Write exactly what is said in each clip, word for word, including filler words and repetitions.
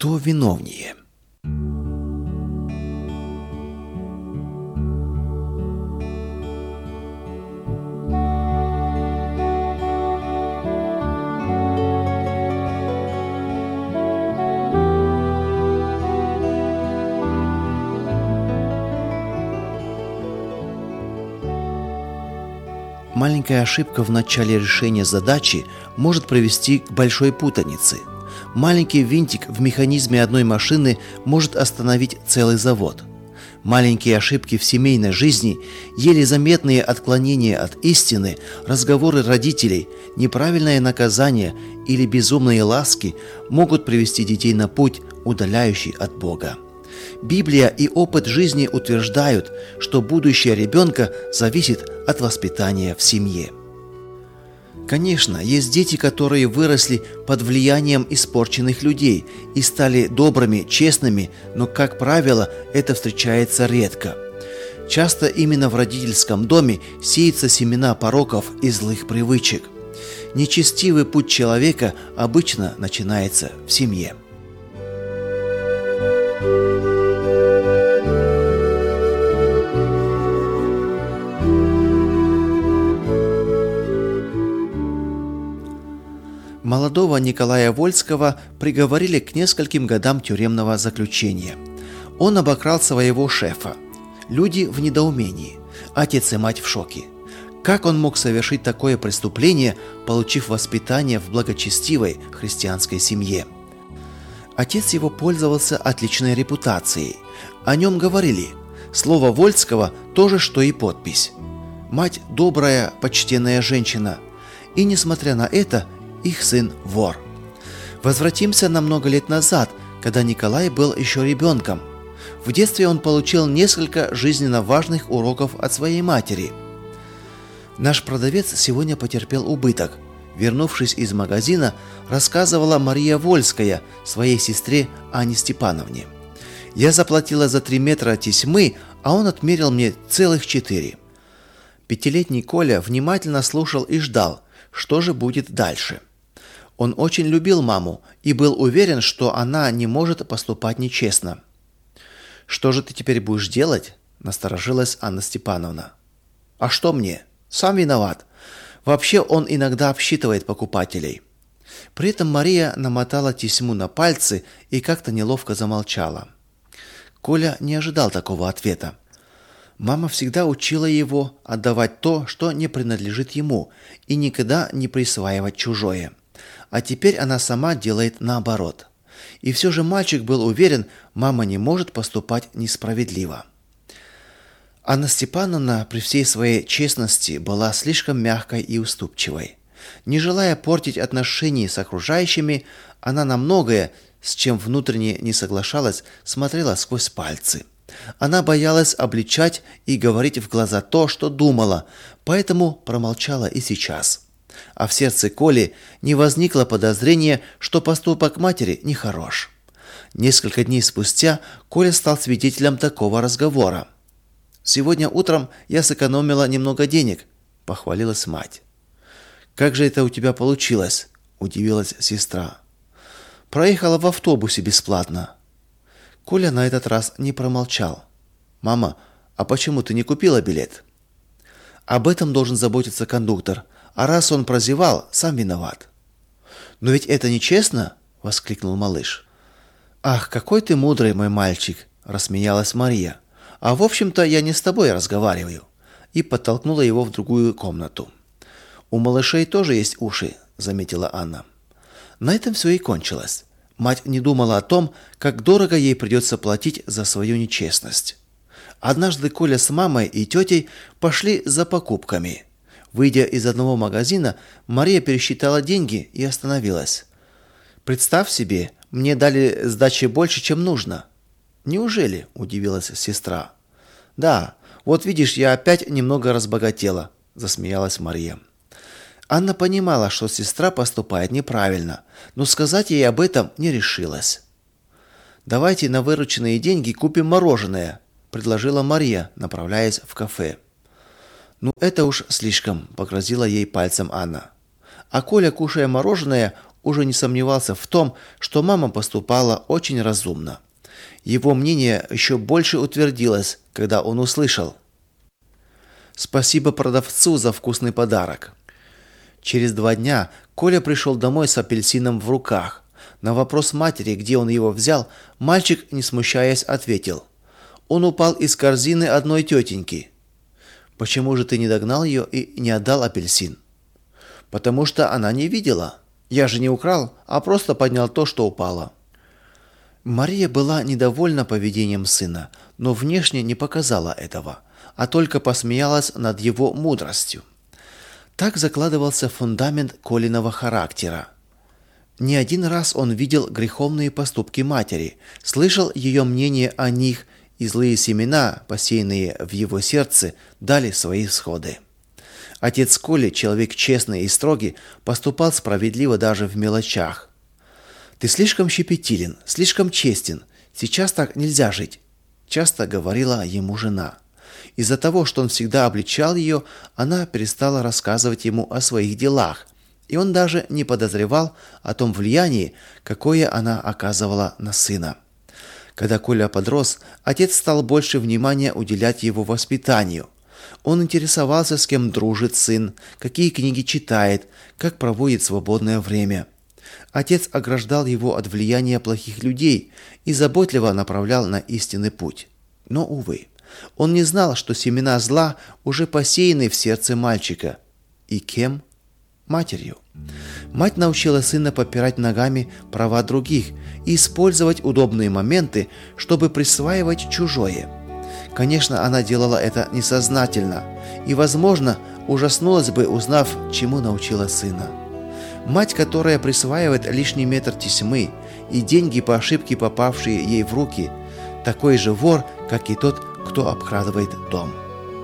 Кто виновнее? Маленькая ошибка в начале решения задачи может привести к большой путанице. Маленький винтик в механизме одной машины может остановить целый завод. Маленькие ошибки в семейной жизни, еле заметные отклонения от истины, разговоры родителей, неправильное наказание или безумные ласки могут привести детей на путь, удаляющий от Бога. Библия и опыт жизни утверждают, что будущее ребенка зависит от воспитания в семье. Конечно, есть дети, которые выросли под влиянием испорченных людей и стали добрыми, честными, но, как правило, это встречается редко. Часто именно в родительском доме сеются семена пороков и злых привычек. Нечестивый путь человека обычно начинается в семье. Молодого Николая Вольского приговорили к нескольким годам тюремного заключения. Он обокрал своего шефа. Люди в недоумении. Отец и мать в шоке. Как он мог совершить такое преступление, получив воспитание в благочестивой христианской семье? Отец его пользовался отличной репутацией. О нем говорили: слово Вольского то же, что и подпись. Мать добрая, почтенная женщина. И несмотря на это, их сын вор. Возвратимся на много лет назад, когда Николай был еще ребенком. В детстве он получил несколько жизненно важных уроков от своей матери. Наш продавец сегодня потерпел убыток. Вернувшись из магазина, рассказывала Мария Вольская своей сестре Анне Степановне: «Я заплатила за три метра тесьмы, а он отмерил мне целых четыре». Пятилетний Коля внимательно слушал и ждал, что же будет дальше. Он очень любил маму и был уверен, что она не может поступать нечестно. «Что же ты теперь будешь делать?» – насторожилась Анна Степановна. «А что мне? Сам виноват. Вообще он иногда обсчитывает покупателей». При этом Мария намотала тесьму на пальцы и как-то неловко замолчала. Коля не ожидал такого ответа. Мама всегда учила его отдавать то, что не принадлежит ему, и никогда не присваивать чужое. А теперь она сама делает наоборот. И все же мальчик был уверен, мама не может поступать несправедливо. Анна Степановна при всей своей честности была слишком мягкой и уступчивой. Не желая портить отношения с окружающими, она на многое, с чем внутренне не соглашалась, смотрела сквозь пальцы. Она боялась обличать и говорить в глаза то, что думала, поэтому промолчала и сейчас. А в сердце Коли не возникло подозрения, что поступок матери нехорош. Несколько дней спустя Коля стал свидетелем такого разговора. «Сегодня утром я сэкономила немного денег», – похвалилась мать. «Как же это у тебя получилось?» – удивилась сестра. «Проехала в автобусе бесплатно». Коля на этот раз не промолчал. «Мама, а почему ты не купила билет?» «Об этом должен заботиться кондуктор, а раз он прозевал, сам виноват». «Но ведь это нечестно!» – воскликнул малыш. «Ах, какой ты мудрый, мой мальчик!» – рассмеялась Мария. «А в общем-то я не с тобой разговариваю», и подтолкнула его в другую комнату. «У малышей тоже есть уши», – заметила Анна. На этом все и кончилось. Мать не думала о том, как дорого ей придется платить за свою нечестность. Однажды Коля с мамой и тетей пошли за покупками. Выйдя из одного магазина, Мария пересчитала деньги и остановилась. «Представь себе, мне дали сдачи больше, чем нужно». «Неужели?» – удивилась сестра. «Да, вот видишь, я опять немного разбогатела», – засмеялась Мария. Анна понимала, что сестра поступает неправильно, но сказать ей об этом не решилась. «Давайте на вырученные деньги купим мороженое», – предложила Мария, направляясь в кафе. «Ну это уж слишком», – погрозила ей пальцем Анна. А Коля, кушая мороженое, уже не сомневался в том, что мама поступала очень разумно. Его мнение еще больше утвердилось, когда он услышал: «Спасибо продавцу за вкусный подарок». Через два дня Коля пришел домой с апельсином в руках. На вопрос матери, где он его взял, мальчик, не смущаясь, ответил: «Он упал из корзины одной тетеньки». «Почему же ты не догнал ее и не отдал апельсин?» «Потому что она не видела. Я же не украл, а просто поднял то, что упало». Мария была недовольна поведением сына, но внешне не показала этого, а только посмеялась над его мудростью. Так закладывался фундамент Колиного характера. Не один раз он видел греховные поступки матери, слышал ее мнение о них, и злые семена, посеянные в его сердце, дали свои всходы. Отец Коли, человек честный и строгий, поступал справедливо даже в мелочах. «Ты слишком щепетилен, слишком честен. Сейчас так нельзя жить», – часто говорила ему жена. Из-за того, что он всегда обличал ее, она перестала рассказывать ему о своих делах, и он даже не подозревал о том влиянии, какое она оказывала на сына. Когда Коля подрос, отец стал больше внимания уделять его воспитанию. Он интересовался, с кем дружит сын, какие книги читает, как проводит свободное время. Отец ограждал его от влияния плохих людей и заботливо направлял на истинный путь. Но, увы, он не знал, что семена зла уже посеяны в сердце мальчика. И кем? Матерью. Мать научила сына попирать ногами права других и использовать удобные моменты, чтобы присваивать чужое. Конечно, она делала это несознательно и, возможно, ужаснулась бы, узнав, чему научила сына. Мать, которая присваивает лишний метр тесьмы и деньги по ошибке, попавшие ей в руки, такой же вор, как и тот, кто обкрадывает дом.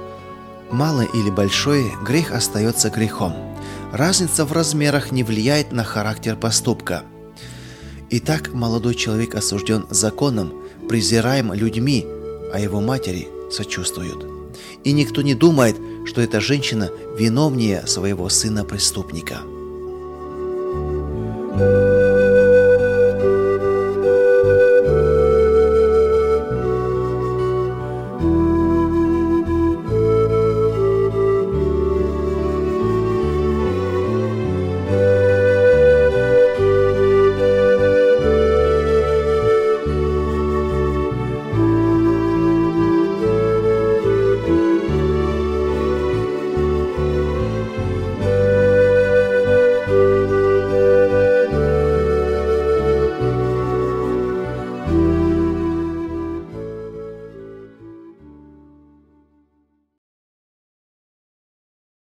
Малый или большой, грех остается грехом. Разница в размерах не влияет на характер поступка. Итак, молодой человек осужден законом, презираем людьми, а его матери сочувствуют. И никто не думает, что эта женщина виновнее своего сына-преступника. Thank you.